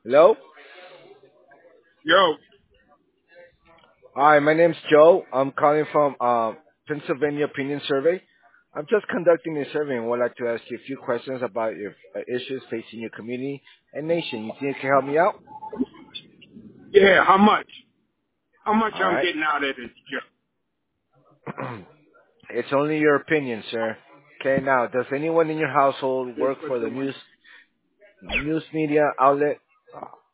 Hello? Yo, Hi, my name's Joe. I'm calling from Pennsylvania Opinion Survey. I'm just conducting a survey and would like to ask you a few questions about your issues facing your community and nation. You think you can help me out? yeah, how much? How much All I'm right. getting out of this job? It's only your opinion, sir. Okay, now, does anyone in your household work for the news media outlet?